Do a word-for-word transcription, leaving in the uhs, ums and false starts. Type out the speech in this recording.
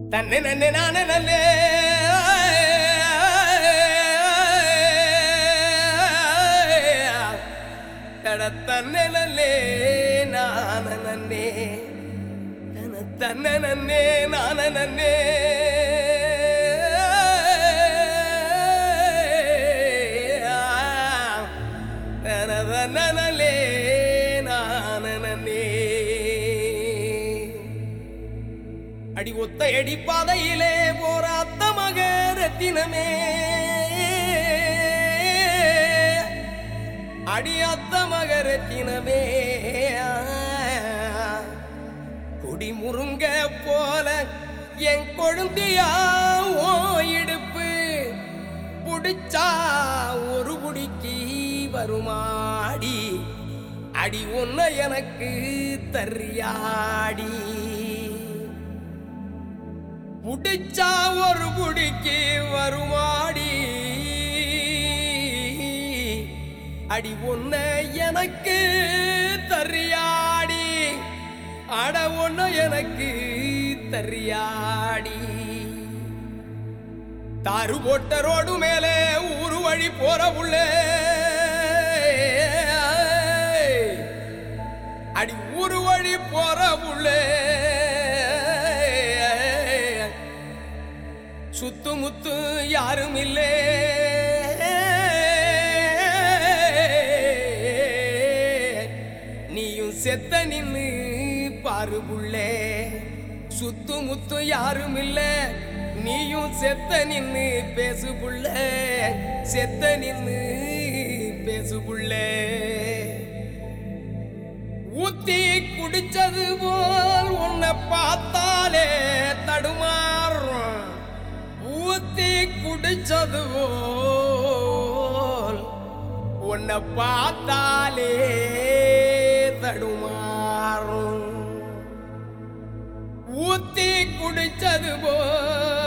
தன்னை நன்னே நானே நன்னே தட தன்னை நல்லே நான நன்னே தன தன்னை நன்னே நான நன்னே தனத நனலே நான நன்னே அடி ஒத்த அடி பாதையிலே போற அத்த மக ரத்தினமே அடி அத்த மக ரத்தினமே குடி முருங்க போல என் கொழுந்தியா ஓ இடுப்பு புடிச்சா ஒரு குடிக்கு வருமாடி அடி ஒன்ன எனக்கு தரியாடி புடிச்சா ஒரு குடிக்கு வருமாடி அடி ஒன்ன எனக்கு தரியாடி அட ஒன்ன எனக்கு தரியாடி தாரு போட்ட ரோடு மேலே ஊரு வழி போற புள்ள அடி ஊரு வழி போற புள்ள சுத்து முத்து யாரும் இல்லே நீயும் செத்த நின்னு பாரு புள்ளே சுத்து முத்து யாரும் இல்ல நீயும் செத்த நின்னு பேசு புள்ள செத்த நின்னு பேசு புள்ள ஊத்தி குடிச்சது போல் உன்னை பார்த்தாலே தடுமாறும் ஊத்தி குடிச்சது போல் உன்னை பார்த்தாலே தடுமாறும் ஊத்தி குடிச்சது போல்